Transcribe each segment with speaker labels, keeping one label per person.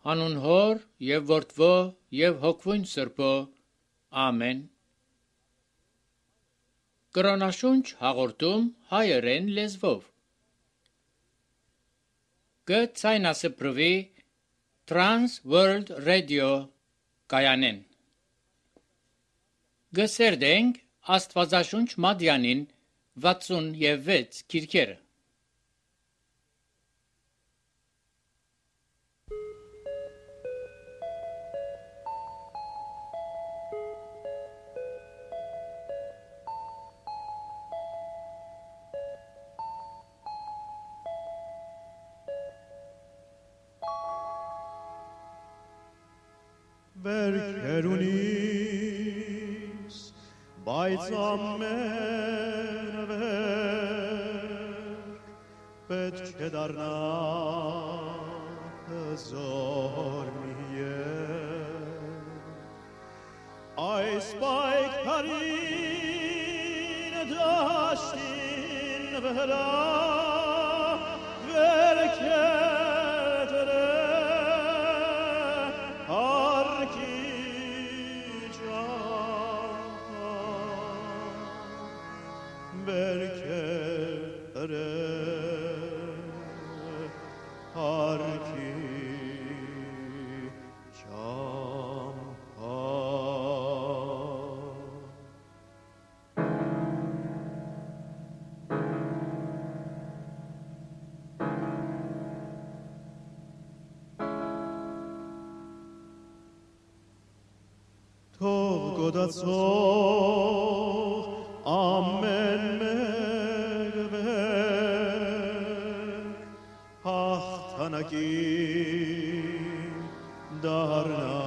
Speaker 1: Անուն Հոր եւ Որդվո եւ Հոգվույն Սրբո։ Ամեն։ Կրոնաշունչ հաղորդում հայերեն լեզվով։ Գցայնասպրվի Trans World Radio կայանեն։ Գսերդենք Աստվածաշունչ Մադյանին 66 քիրքերը։
Speaker 2: Վերքերունիս բայց ամենը վերք պետք է դառնա հզոր մի երգ այս պայքարին դաշտին վրա վերքեր Թող գոդացող ամեն մեկ վերք հաղթանակին դառնա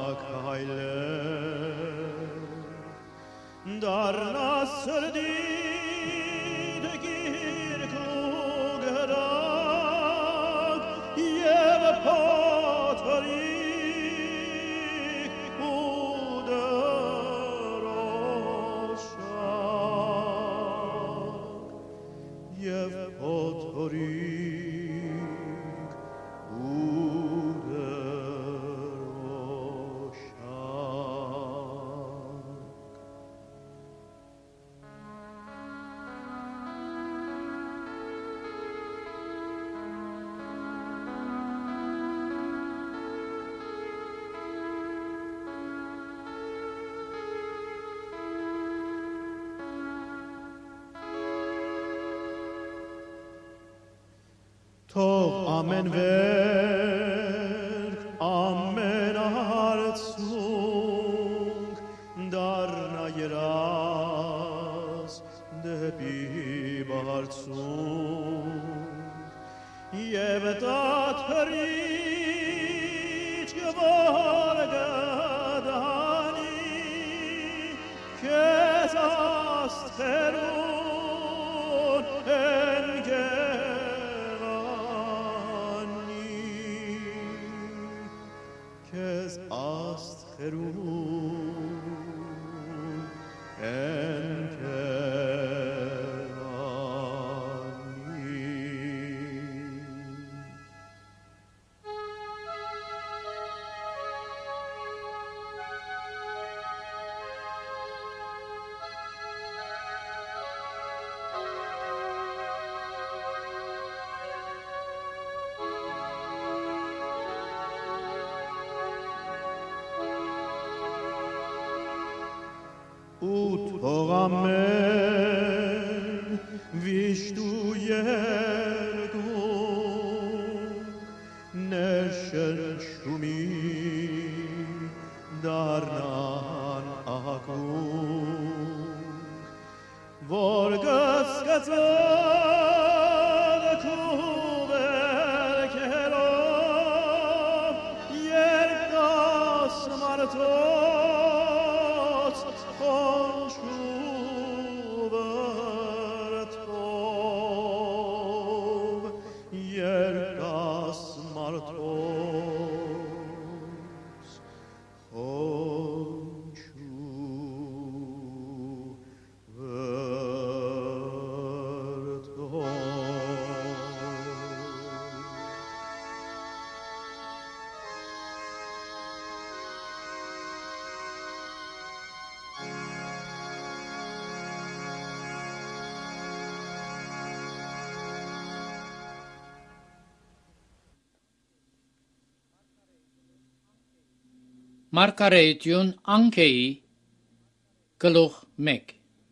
Speaker 2: քայլեր դառնա սրդիդ գիրք ու գրակ և փոթորի Թող ամեն վերք, ամեն արցունք դառնա երազ դեպի բարձունք և տաթրիչ որ գդանի քեզ աստղերուն Քեզ աստղերուն Թող ամեն վիշտ ու երկու ներշնչումի դառնան ակունք որ գսկծան քու վերքերով երկաս մարդով Verto
Speaker 1: Մարգարեություն Անկեի գլուխ 1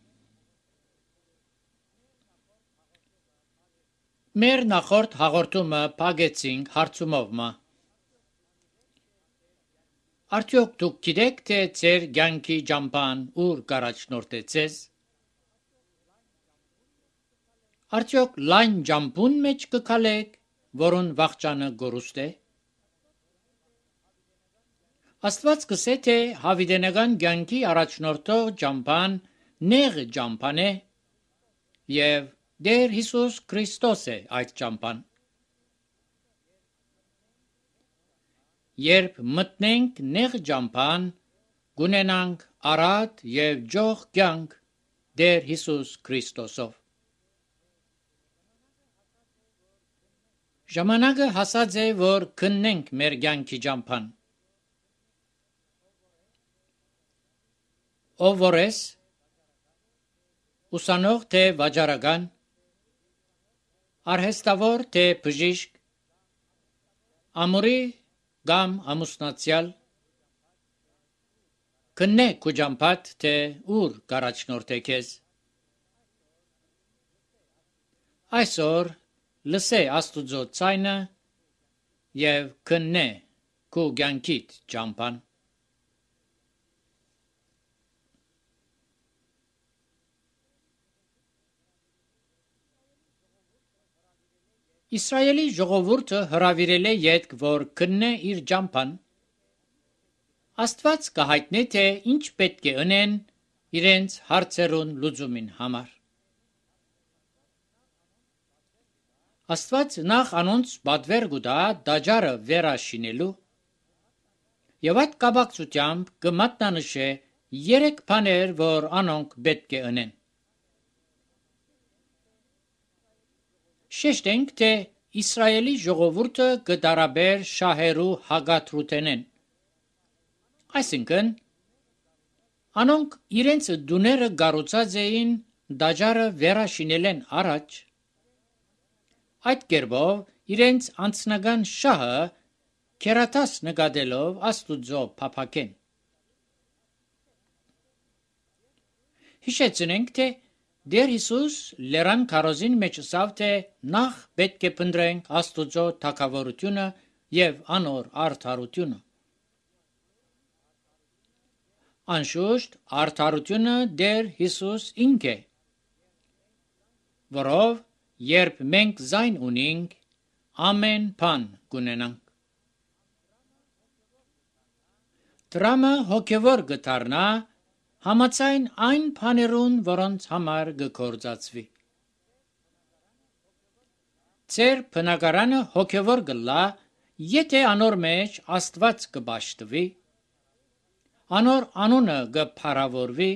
Speaker 1: Մեր նախորդ հաղորդումը փակեցինք հարցումով. Արդյոք դուք գիտեք, թե ձեր կյանքի ճամփան ուր կառաջնորդեցես? Արդյոք լայն ճամփուն մեջ կքալեք, որոն վախճանը գորուստ է? Աստված կսե, թե հավիտենական կյանքի առաջնորդող ճամփան նեղ ճամփան է և Տեր Հիսուս Քրիստոս է այդ ճամփան։ Երբ մտնենք նեղ ճամփան, կունենանք առատ և ջող կյանք Տեր Հիսուս Քրիստոսով։ Ժամանակը հասած է, որ քննենք մեր կյանքի ճամփան։ Ով որ ես, ուսանող թե վաճառական, արհեստավոր թե բժիշկ, ամորի կամ ամուսնացյալ, քննե քո ճամփատ, թե ուր կառաջնորդե քեզ։ Այսօր լսե Աստուծո ձայնը և քննե քո կյանքիդ ճամփան։ Իսրայելի ժողովուրդը հրավիրել է ետք, որ քննե իր ճամփան։ Աստված կհայտնի, թե ինչ պետք է անեն իրենց հարցերուն լուծումին համար։ Աստված նախ անոնց պատվեր կտա տաճարը վերաշինելու և այդ կապակցությամբ կմատնանշե 3 բաներ, որ անոնք պետք է անեն։ Շեշտենք, թե Իսրայելի ժողովուրդը կտարաբեր շահերու հագաթրութենեն։ Այսինքն, անոնք իրենց դուները կառուցած էին տաճարը վերաշինելեն առաջ, այդ կերպով իրենց անձնական շահը քերաթաս նկատելով Աստուծո փափագեն։ Հիշեցնենք, թե Տեր Հիսուս լեռան քարոզին մեջ ասավ, թե նախ պետք է փնտրենք Աստուծո թագավորությունը և անոր արդարությունը։ Անշուշտ, արդարությունը Տեր Հիսուս ինք է, որով երբ մենք զայն ունենք, ամեն բան կունենանք։ Տրամը հոգևոր կդառնա համաձայն այն բաներուն, որոնց համար կգործածվի։ Ձեր բնակարանը հոգևոր կլա, եթե անոր մեջ Աստված կպաշտվի, անոր անունը կփառավորվի,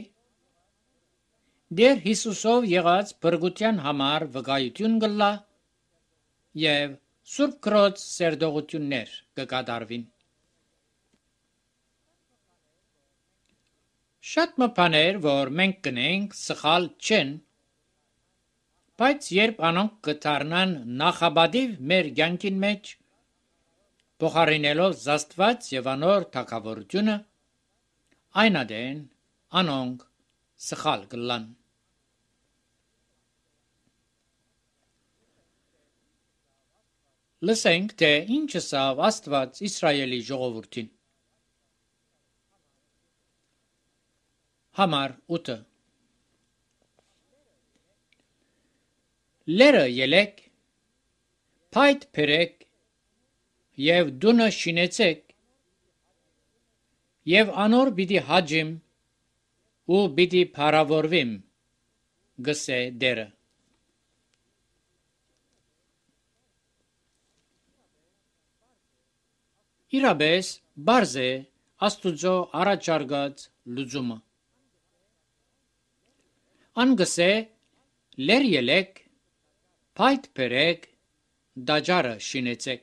Speaker 1: Տեր Հիսուսով եղած փրկության համար վկայություն կլա և Սուրբ Քրոջ սերտողություններ կկատարվին։ Շատ բաներ, որ մենք կնենք, սխալ չեն, բայց երբ անոնք կդառնան նախապատիվ մեր կյանքին մեջ, փոխարինելով Աստված և անոր թագավորությունը, այնադեն անոնք սխալ կլան։ Լսենք, թե ինչ ասավ Աստված Իսրայելի ժողովրդին։ Համար 8 Լերը ելեք, փայտ բերեք և դունը շինեցեք, և անոր պիտի հաջիմ ու պիտի փառավորվիմ, գսե Տերը։ Իրապես բարձ է Աստուծո առաջարկած լուծումը։ Ան գսե լեր ելեք, փայտ բերեք, տաճարը շինեցեք։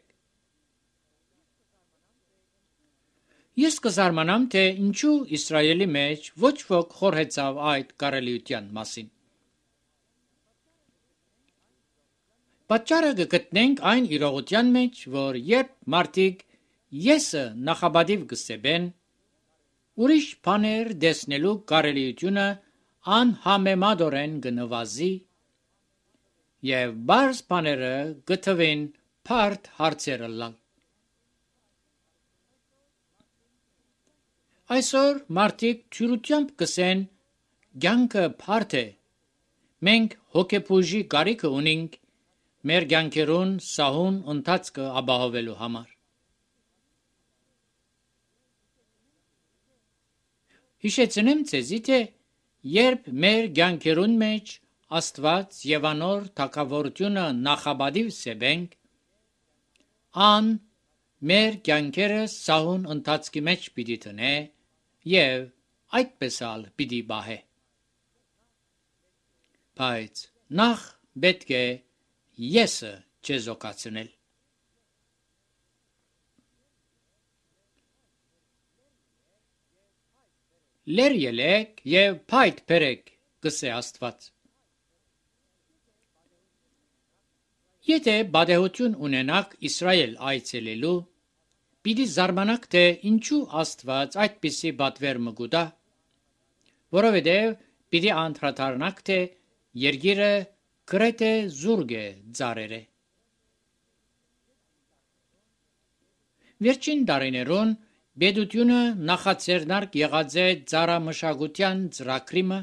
Speaker 1: Ես կզարմանամ, թե ինչու Իսրայելի մեջ ոչ ոք խորհեցավ այդ կարելիության մասին։ Պատճառը կգտնենք այն իրողության մեջ, որ երբ մարդիկ եսը նախապատիվ կսեբեն, ուրիշ բաներ տեսնելու կարելիությունը անհամեմատորեն կնվազի եւ բարձ բաները գտվին բարդ հարցերը լալ։ Այսօր մարդիկ թյուրությամբ կսեն կյանքը բարդ է, մենք հոգեբուժի կարիքը ունենք մեր կյանքերուն սահուն ընթացքը ապահովելու համար։ Հիշեցնեմ ձեզի, թե երբ մեր կյանքերուն մեջ Աստված եւ անոր թագավորությունը նախաբադիվ սեբենք, ան մեր կյանքերը սահուն ընթացքի մեջ պիտի տնե եւ այդպես ալ պիտի բահե։ Բայց նախ պետք է եսը չեզոքացնել։ Լեր ելեք եւ փայտ բերեք, գսե Աստված։ Եթե բադեհություն ունենաք Իսրայել այցելելու, պիտի զարմանաք, թե ինչու Աստված այդպիսի բադվեր մգուտա, որովհետև պիտի անդրադառնաք, թե երկիրը գրեթե զուրկ է ծառերը։ Վերջին տարիներուն պետությունը նախաձեռնարկ եղած է ծառամշակության ծրագրիմը,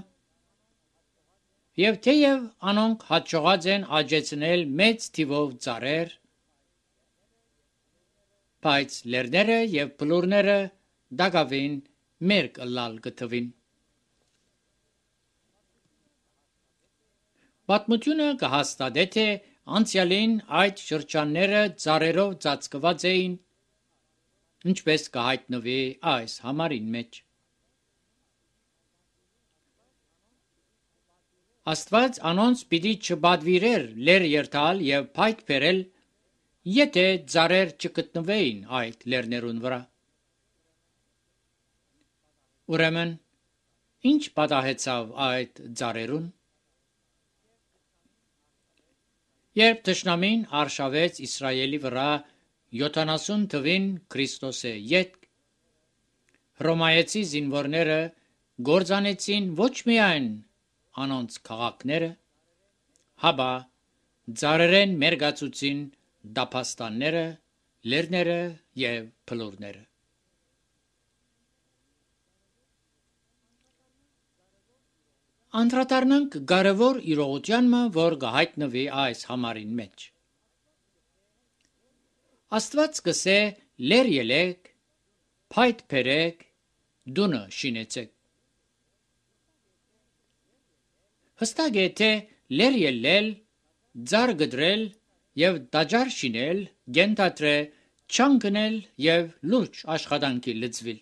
Speaker 1: եւ թեև անոնք հաջողած են աճեցնել մեծ թիվով ծառեր, բայց լերները եւ բլուրները դակավին մերկ լալ գտվին։ Պատմությունը կհաստատե, թե անցյալին այդ շրջանները ծառերով ծածկված էին, ինչպես կհայտնվի այս համարին մեջ։ Աստված անոնց պիտի չբադվիրեր լեր երթալ եւ փայտ բերել, եթե ծառեր չգտնվեին այդ լերներուն վրա։ Ուրեմն, ինչ պատահեցավ այդ ծառերուն։ Երբ թշնամին արշավեց Իսրայելի վրա 70 թվին Քրիստոսի ետք, հռոմայեցի զինվորները գործանեցին ոչ միայն անոնց քաղաքները, հաբա ծառերեն մերգացուցին դափաստանները, լերները եւ բլուրները։ Անդրադառնանք կարևոր իրողությանը, որ կհայտնվի այս համարին մեջ։ Աստված կսե լեր ելեք, փայտ բերեք, դունը շինեցեք։ Հստակ է, թե լեր ելել, ծառ գդրել եւ տաճար շինել, գենթատրե չանգնել եւ լուրջ աշխատանքի լծվել։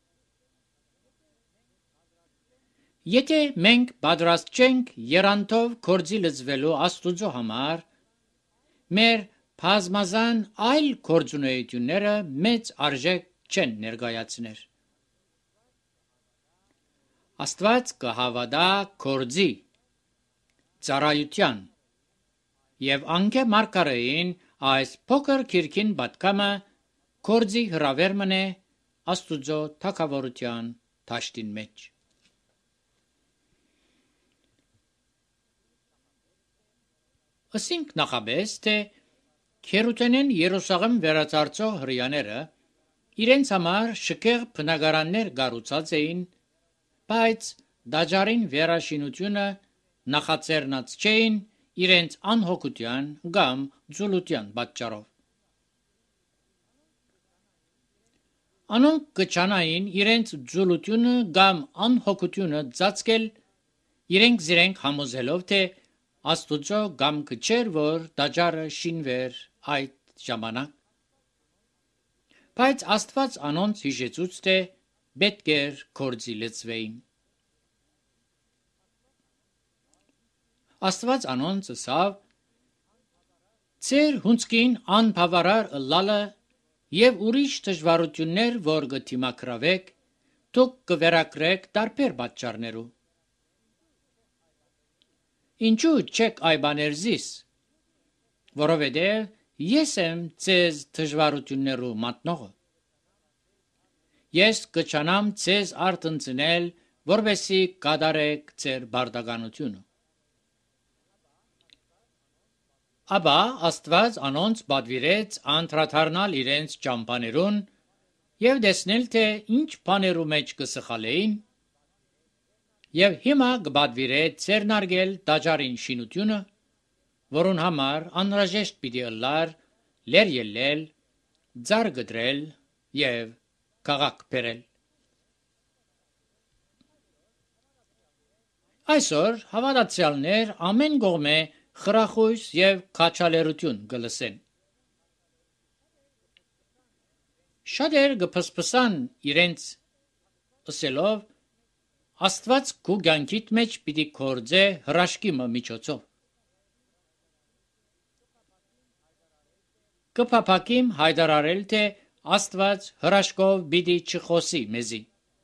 Speaker 1: Եթե մենք պատրաստ չենք երանտով կորձի լծվելու Աստուծո համար, մեր բազմազան այլ կորձունեությունները մեծ արժեք չեն ներկայացներ։ Աստված կհավատա կորձի, ծառայության եւ անկե մարգարեին այս փոքր քիրքին պատկամը կորձի հրավերմն է Աստուծո թագավորության դաշտին մեջ։ Ասենք նախաբես, թե Քերութենեն Երուսաղեմ վերածարծող հրեաները իրենց համար շքեղ բնակարաններ կառուցած էին, բայց տաճարին վերաշինությունը նախաձեռնած չէին իրենց անհոգության կամ ձուլության պատճառով։ Անոնք կչանային իրենց ձուլությունը կամ անհոգությունը ծածկել, իրենք համոզելով, թե Աստուծո կամքը չէր, որ տաճարը շինվեր այդ ժամանակ։ Բայց Աստված անոնց հիշեցուց, թե պետք էր կորձի լծվեին։ Աստված անոնց ասավ. «Ձեր հունցքին անբավարար ըլլալը եւ ուրիշ դժվարություններ, որ կդիմակրավեք, դուք կվերակրեք տարբեր պատճառներով։ Ինչու չեք այբաներ զիս, որովհետև ես եմ ձեզ դժվարություններով մատնողը։ ես կչանամ ցեզ արտնցնել, որբեսի կատարեք ձեր բարդականությունը։ Աբա Աստված անոնց պատվիրեց անդրադառնալ իրենց ճամփաներուն եւ տեսնել թե ինչ բաներու մեջ կսխալեին, եւ հիմա կպատվիրե ցերնարգել տաճարին շինությունը, որուն համար անհրաժեշտ պիտի ըլլար լեր ելնել, ձար գտրել եւ քաղաք բերել։ Այսօր հավատացյալներ ամեն կողմէ խրախույս եւ քաչալերություն կլսեն։ Շատեր կփսփսան իրենց ըսելով Աստված քու կյանքիդ մեջ պիտի կործե հրաշքի միջոցով։ Կփափակիմ հայտարարել թե Աստված հրաշքով պիտի չխոսի մեզի։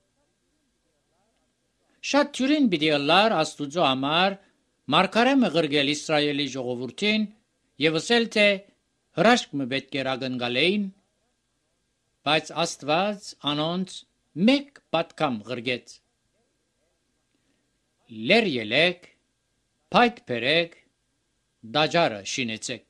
Speaker 1: Շատ թյուրին պիտի ըլլար Աստուծո համար մարգարե մղրգել Իսրայելի ժողովրդին եւ ասել թե հրաշք մը պետք է ակնկալեին, բայց Աստված անոնց մեկ պատկամ ղրգեց։ Լեր ելեք, փայտ բերեք, տաճարը շինեցեք։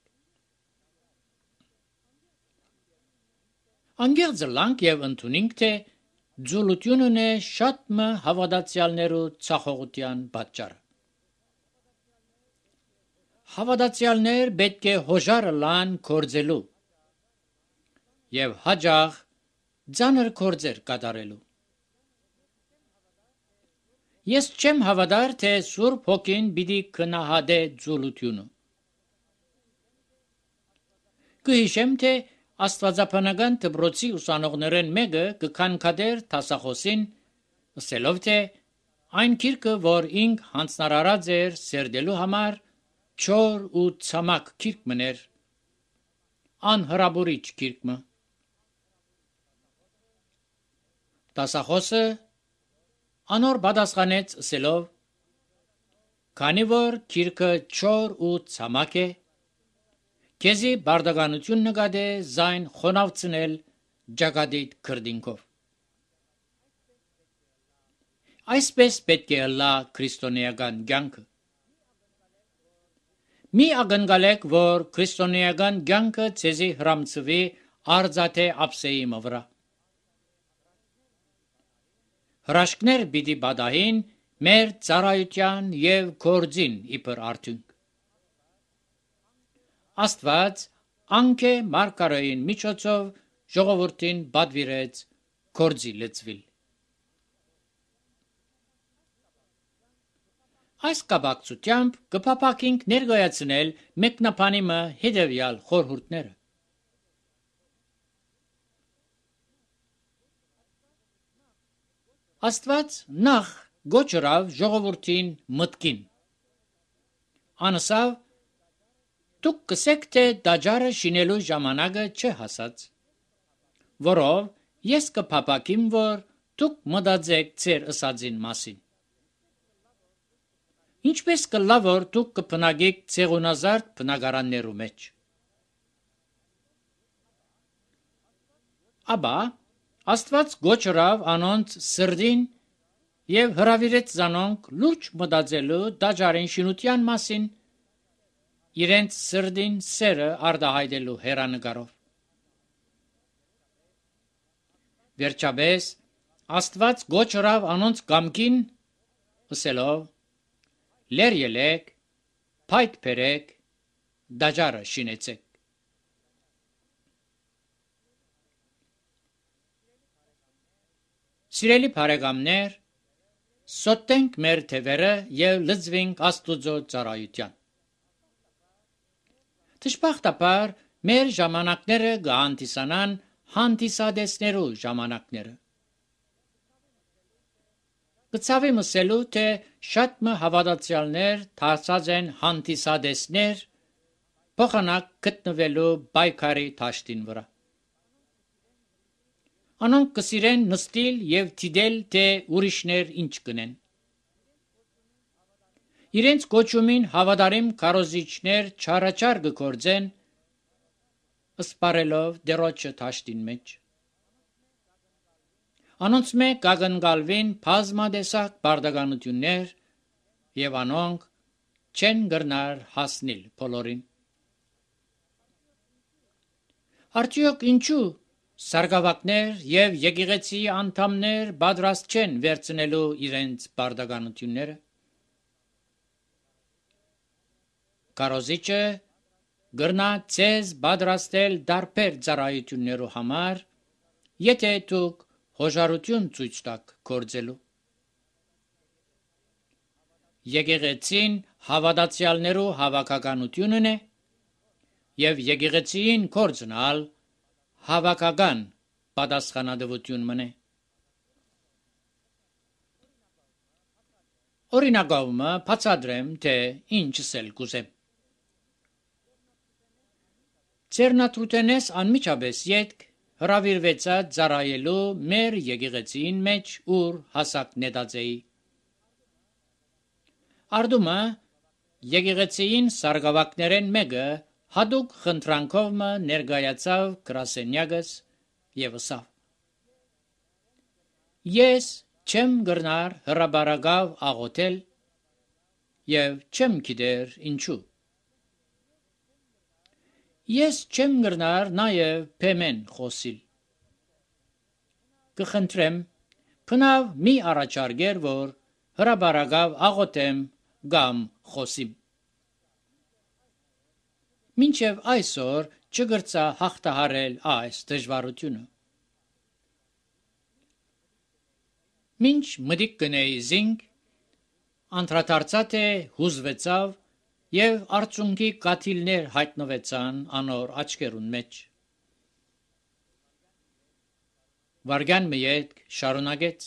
Speaker 1: Անգեղձը լանք եւ ընդունինք թե ձուլությունն է շատ մը հավատացյալներու ցախողության պատճառը։ Հավատացյալներ պետք է հոժարը լան կործելու եւ հաջող ծանր կործեր կատարելու։ Ես չեմ հավատար թե Սուրբ Հոգին պիտի քնահատե ձուլությունը։ Կհիշեմ թե Աստվածաբանական դպրոցի ուսանողներեն մեկը կքանքադեր դասախոսին, ասելով թե այն գիրքը, որ ինք հանձնարարած էր սերդելու համար, չոր ու ցամաք գիրք մներ, անհրաբուրիչ գիրք մը։ Դասախոսը անոր պատասխանեց ասելով. քանի որ գիրքը չոր ու ցամաք է, քեզի բարդականություն նկատե զայն խոնավցնել ջակադիդ քրդինքով։ Այսպես պետք է ըլլա քրիստոնեական կյանքը։ Մի ակնկալեք, որ քրիստոնեական կյանքը ցեզի հրամցվի արծաթե ափսեի վրա։ Հրաշքներ պիտի բադահին մեր ծառայության եւ գործին իբր արդյունք։ Աստված անկե մարգարեին միջոցով ժողովրդին պատվիրեց գործի լծվել։ Այս կապակցությամբ կփափակենք ներկայացնել մեկնաբանիմը հետևյալ խորհուրդները։ Աստված նախ գոչրավ ժողովրդին մտքին։ Անասավ դուք կսեք թե տաճարը շինելու ժամանակը չհասած, որով ես կփափակիմ, որ դուք մտածեք ձեր ըսածին մասին։ Ինչպես կլա, որ դուք կբնակեք ցեղունազարդ բնակարաններու մեջ։ Աբա Աստված գոչրավ անոնց սրդին եւ հրավիրեց զանոնք լուրջ մտածելու տաճարին շինության մասին, իրենց սրդին սերը արտահայտելու հերանեկարով։ Վերջապես Աստված գոչրավ անոնց կամքին, ասելով. լեր ելեք, փայտ բերեք, տաճարը շինեցեք։ Սիրելի բարեկամներ, սոտենք մեր թևերը եւ լծվենք Աստուծո ծառայության։ Դժբախտաբար մեր ժամանակները կհանդիսանան հանդիսադեսներու ժամանակները։ Կցավի մսելու, թե շատ մը հավատացյալներ դարձած են հանդիսադեսներ, փոխանակ գտնվելու պայքարի դաշտին վրա։ Անոնք կսիրեն նստիլ եւ դիտել, թե ուրիշներ ինչ կնեն։ Իրենց կոչումին հավատարիմ քարոզիչներ չարաչար կգործեն, սպարելով դերոջը դաշտին մեջ։ Անոնց մեկ կագնգալվին բազմադեսակ բարդականություններ եւ անոնք չեն գրնար հասնել բոլորին։ Արդյոք ինչու սարգսակներ եւ եկեղեցի անդամներ պատրաստ չեն վերցնելու իրենց բարդականությունները։ Կարոզիչը գրնա ցեզ պատրաստել դարբեր ծառայություններու համար, եթե դուք հոժարություն ցույց տաք գործելու։ Եկեղեցին հավատացյալներու հավաքականությունն է եւ եկեղեցին կորցնալ հավաքական պատասխանատվություն մնե։ Օրինակով բացատրեմ, թե ինչս էլ կուզեմ։ Ցերնատրուտենես անմիջապես յետք հրավիրվեցա ծառայելու մեր եկեղեցին մեջ ուր հասակ նետածեի։ Արդումը եկեղեցին սարգսակներեն մեկը հատուկ խնդրանքով ներկայացավ գրասենյակս եւ ասավ. Ես չեմ գրնար հրաբարակավ աղոթել եւ չեմ գիտեր ինչու։ Ես չեմ գրնար նաեւ փեմեն խոսիլ։ Կխնդրեմ, բնավ մի առաջարկեր, որ հրաբարակավ աղոթեմ կամ խոսիմ։ Մինչև այսօր չգրծա հաղթահարել այս դժվարությունը։ Մինչ մտիկ կնեի զինք, անդրադարձած է հուզվեցավ եւ արցունքի կաթիլներ հայտնվեցան անոր աչքերուն մեջ։ Վարգան մի ետք շարունակեց.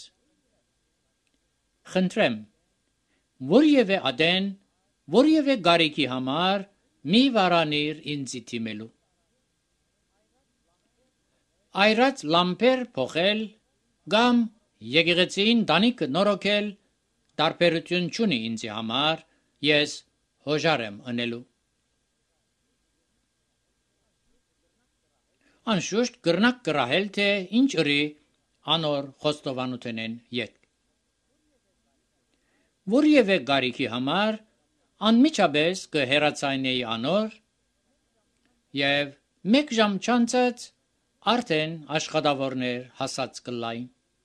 Speaker 1: Խնդրեմ, որևէ ադեն, որևէ գարիքի համար մի վարանիր ինձի թիմելու։ Այրած լամպեր փոխել կամ եկեղեցին տանիքը նորոգել տարբերություն չունի ինձի համար, ես հոժար եմ ընելու։ Անշուշտ կրնակ կրահել, թե ինչ ըրի անոր խոստովանութենեն ետք։ Որևէ գարիքի համար անմիջապես կհեռացայնեի անոր եւ մեկ ժամ չանցած արդեն աշխատավորներ հասած կլային։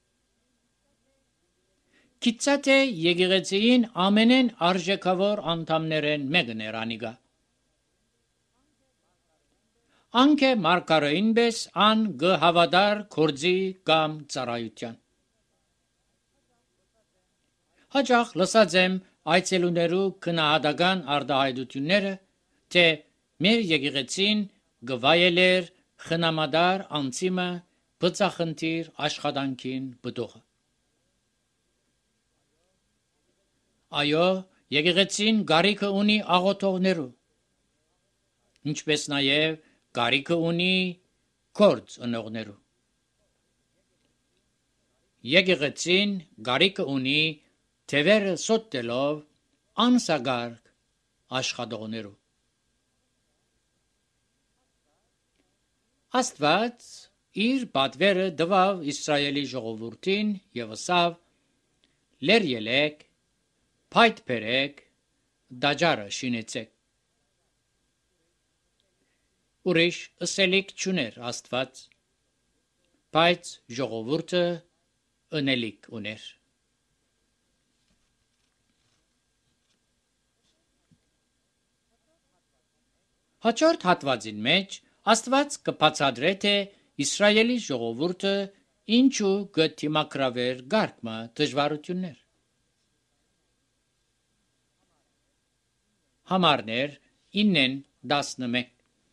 Speaker 1: Գիտած է եկեղեցին ամենեն արժեքավոր անդամներեն մեկն էր անիգա։ Անքը մարգարեինպես ան գհավադար կորձի կամ ծառայության։ Հաճախ լսած եմ այցելուներու քնահատական արտահայտությունները, թե մեր եկեղեցին գվայելեր խնամադար անցիմը բծախնդիր աշխատանքին բդողը։ Այո, եկեղեցին գարիքը ունի աղոթողներու, ինչպես նաև գարիքը ունի գործ ընողներու։ Եկեղեցին գարիքը ունի թևերը սոտելով անսագարկ աշխատողներու։ Աստված իր պատվերը տվավ Իսրայելի ժողովրդին եւ ասավ. լեր ելեք, փայտ բերեք, դաջարը շինեցեք։ Ուրիշ ըսելիք չուներ Աստված, բայց ժողովուրդը ընելիք ուներ։ Հաջորդ հատվածին մեջ Աստված կբացատրե, թե Իսրայելի ժողովուրդը ինչու կդիմակրավեր գարկմա դժվարություններ։ Համարներ 9-11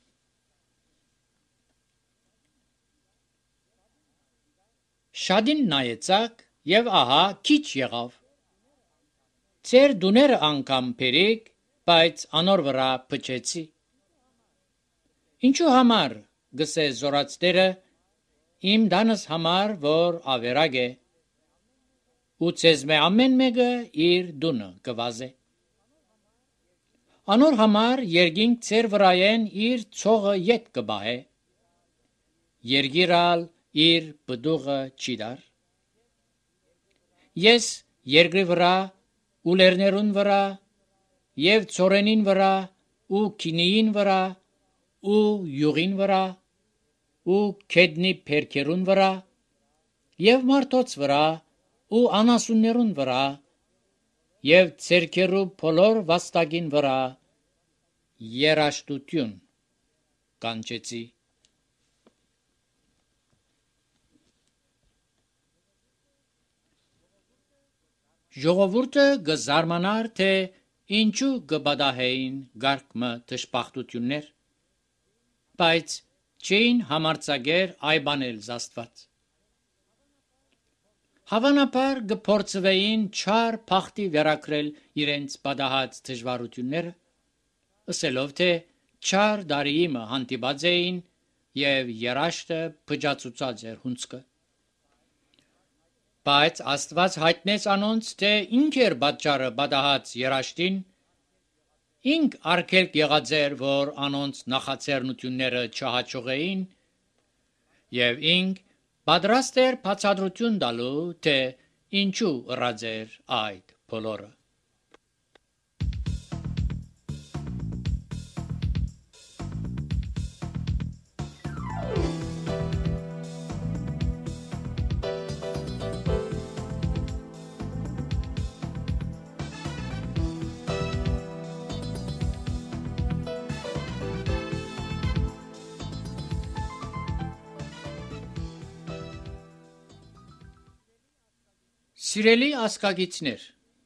Speaker 1: Շադին նայեցակ եւ ահա քիչ եղավ։ Ձեր դուները անգամ բերիկ, բայց անոր վրա փչեցի։ Ինչու համար գսե զորացները իմ դանս համար, որ ավերագ է, ու ցեզմե ամեն մեկը իր դունը կվազե։ Անոր համար երգինք ձեր վրայեն իր ցողը յետ կբահե, երգիրալ իր բդուղը չի դար։ Ես երկրի վրա ու լեռներուն վրա եւ ծորենին վրա ու քինիին վրա ու յուղին վրա ու քեդնի փերքերուն վրա եւ մարդոց վրա ու անասուններուն վրա եւ ցերկերու բոլոր վաստակին վրա երաշտություն կանչեցի։ Ժողովուրդը գզարմանար, թե ինչու գբադահեին գարկմը դժբախտություններ, բայց չէին համարձակեր այբանել Աստված։ Հավանաբար գփորձվեին չար փախտի վերակրել իրենց բադահած դժվարությունները, ասելով թե չար դարիիմը հանդիպած էին եւ երաշտը փճացուցած էր հունցքը։ Բայց Աստված հայտնեց անոնց, թե ինչ էր պատճառը բադահած երաշտին, ինք արգելք եղած էր, որ անոնց նախաձեռնությունները չհաջողեին, եւ ինք պատրաստ էր բացատրություն տալու, թե ինչու ըրած էր այդ բոլորը։ Սիրելի ասկագիցներ,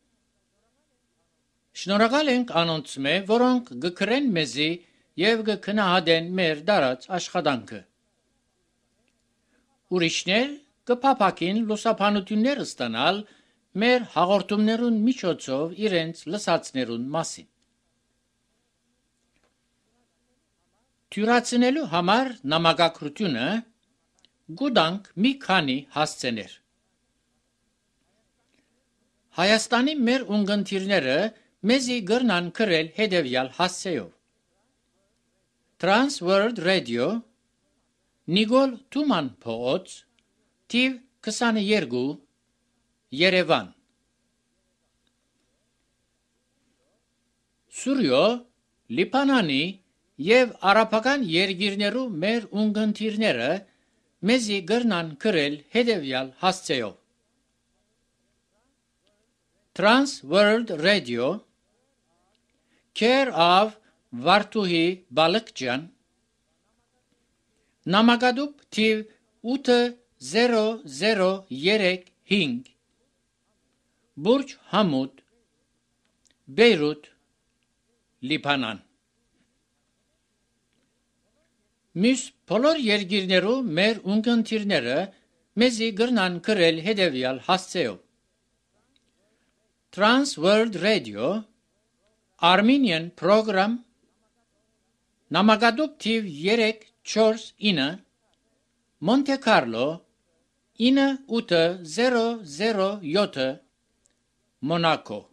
Speaker 1: շնորհակալ ենք անոնց մե, որոնք գկրեն մեզի եւ գքնահատեն մեր դարած աշխատանքը։ Ուրիշներ կփափակին լուսաբանություններ ստանալ մեր հաղորդումներուն միջոցով իրենց լսածներուն մասին։ Թյուրացնելու համար նամակագրությունը գուտանք մի քանի հասցեներ։ Հայաստանի մեր ունգընտիրները մեզի գրնան գրել հետևյալ հասցեով. Trans World Radio, Նիգոլ Թուման փողոց, թիվ 22, Երևան։ Սուրյո, Լիբանանի եւ արաբական երկիրներու մեր ունգընտիրները մեզի գրնան գրել հետևյալ հասցեով. Trans World Radio, care of Վարդուհի Բալկջյան, նամակադուպ թիվ 8003 Բուրջ Համուդ, Բեյրութ, Լիբանան։ Մյուս բոլոր երկիրներու մեր ունգընտիրները մեզի գրնան գրել հետևյալ հասցեով. Trans World Radio, Armenian Program, նամակադուպ թիվ 349, Monte Carlo, 98007, Monaco։